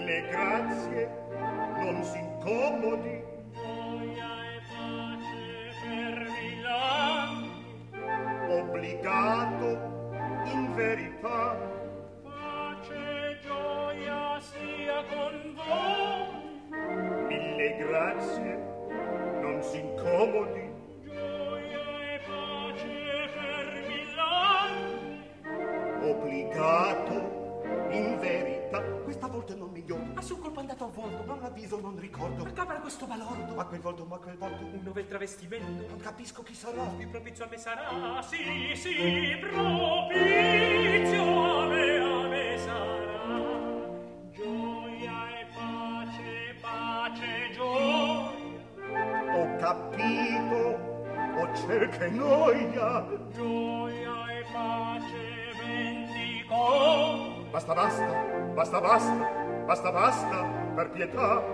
Mille grazie, non si incomodi. Gioia e pace per Milano. Obbligato, in verità. Pace e gioia sia con voi. Mille grazie, non si incomodi. Gioia e pace per Milano. Obbligato, in verità. Questa volta non mi iodo. Ma sul colpo è andato a volto, non l'avviso, non ricordo. Ma capra questo balordo. Ma quel volto, ma quel volto. Un novel travestimento. Non capisco chi sarà. Più propizio a me sarà. Sì, sì, propizio a me sarà. Gioia e pace, pace e gioia. Ho capito, ho ciel che noia. Gioia e pace vendico. Basta, basta, basta, basta, basta, basta, per pietà.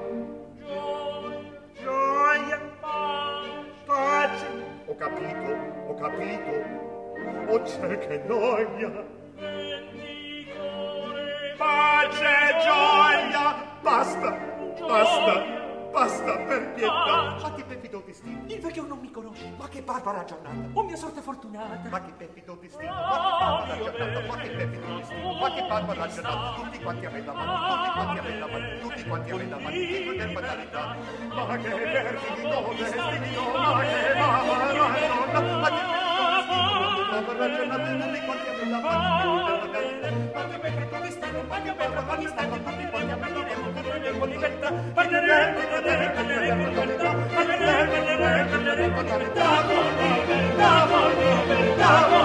Gioia, pace. Ho capito, ho capito, ho ciel che noia. Pace, gioia, basta, basta, basta, per pietà. Ma che perfido destino. Il vecchio non mi conosce. Ma che barbara giornata. Oh, mia sorte fortunata. Ma che perfido destino. Ma che barbara giornata. Ma che perfido destino. Ma che barbara giornata. Tutti quanti a me davanti. Tutti quanti a me davanti. Tutti quanti a me davanti. Dico per fatalità. Ma che perfido destino. Ma che barbara giornata. Ma che perfido destino. Barbara giornata. Tutti quanti a me davanti. Ma che perfido destino. Ma che barbara giornata. Tutti quanti a me davanti. Con libertà. Parleremo con libertà. Parleremo con libertà.